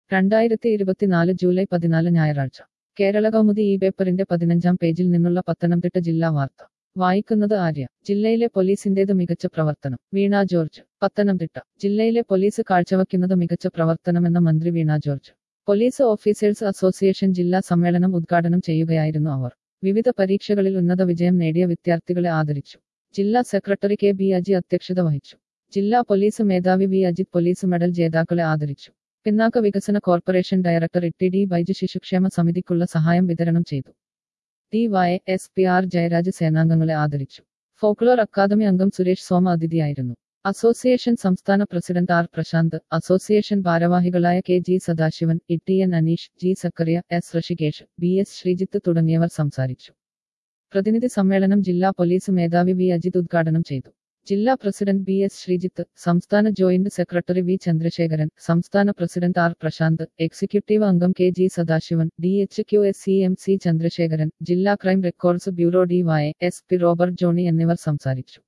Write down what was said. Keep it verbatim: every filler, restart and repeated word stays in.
രണ്ടായിരത്തി ഇരുപത്തിനാല് ജൂലൈ പതിനാല് ഞായറാഴ്ച കേരള കൗമുദി ഈ പേപ്പറിന്റെ പതിനഞ്ചാം പേജിൽ നിന്നുള്ള പത്തനംതിട്ട ജില്ലാ വാർത്ത വായിക്കുന്നത് ആര്യ. ജില്ലയിലെ പോലീസിന്റേത് മികച്ച പ്രവർത്തനം. വീണ ജോർജ്. പത്തനംതിട്ട. ജില്ലയിലെ പോലീസ് കാഴ്ചവയ്ക്കുന്നത് മികച്ച പ്രവർത്തനമെന്ന മന്ത്രി Veena George. Police officers association ജില്ലാ സമ്മേളനം ഉദ്ഘാടനം ചെയ്യുകയായിരുന്നു അവർ. വിവിധ പരീക്ഷകളിൽ ഉന്നത വിജയം നേടിയ വിദ്യാർത്ഥികളെ ആദരിച്ചു. ജില്ലാ സെക്രട്ടറി കെ ബി അജി അധ്യക്ഷത വഹിച്ചു. ജില്ലാ പോലീസ് മേധാവി വി അജിത് പോലീസ് മെഡൽ ജേതാക്കളെ ആദരിച്ചു. പിന്നാക്ക വികസന corporation director E T D Baiju ശിശുക്ഷേമ സമിതിക്കുള്ള സഹായം വിതരണം ചെയ്തു. D Y S P R Jayaraj സേനാംഗങ്ങളെ ആദരിച്ചു. ഫോക്ലോർ അക്കാദമി അംഗം സുരേഷ് സോമ അതിഥിയായിരുന്നു. അസോസിയേഷൻ സംസ്ഥാന പ്രസിഡന്റ് ആർ പ്രശാന്ത്, അസോസിയേഷൻ ഭാരവാഹികളായ K G Sadasivan, E T N Aneesh, G Sakkariya, S Rishikesh, B S Sreejith തുടങ്ങിയവർ സംസാരിച്ചു. പ്രതിനിധി സമ്മേളനം ജില്ലാ പോലീസ് മേധാവി വി അജിത് ഉദ്ഘാടനം ചെയ്തു. ജില്ലാ പ്രസിഡന്റ് ബി എസ് ശ്രീജിത്ത്, സംസ്ഥാന ജോയിന്റ് സെക്രട്ടറി വി ചന്ദ്രശേഖരൻ, സംസ്ഥാന പ്രസിഡന്റ് ആർ പ്രശാന്ത്, എക്സിക്യൂട്ടീവ് അംഗം K G Sadasivan, D H Q S C M C Chandrasekharan, ജില്ലാ crime records bureau D Y S P Robert Johnny എന്നിവർ സംസാരിച്ചു.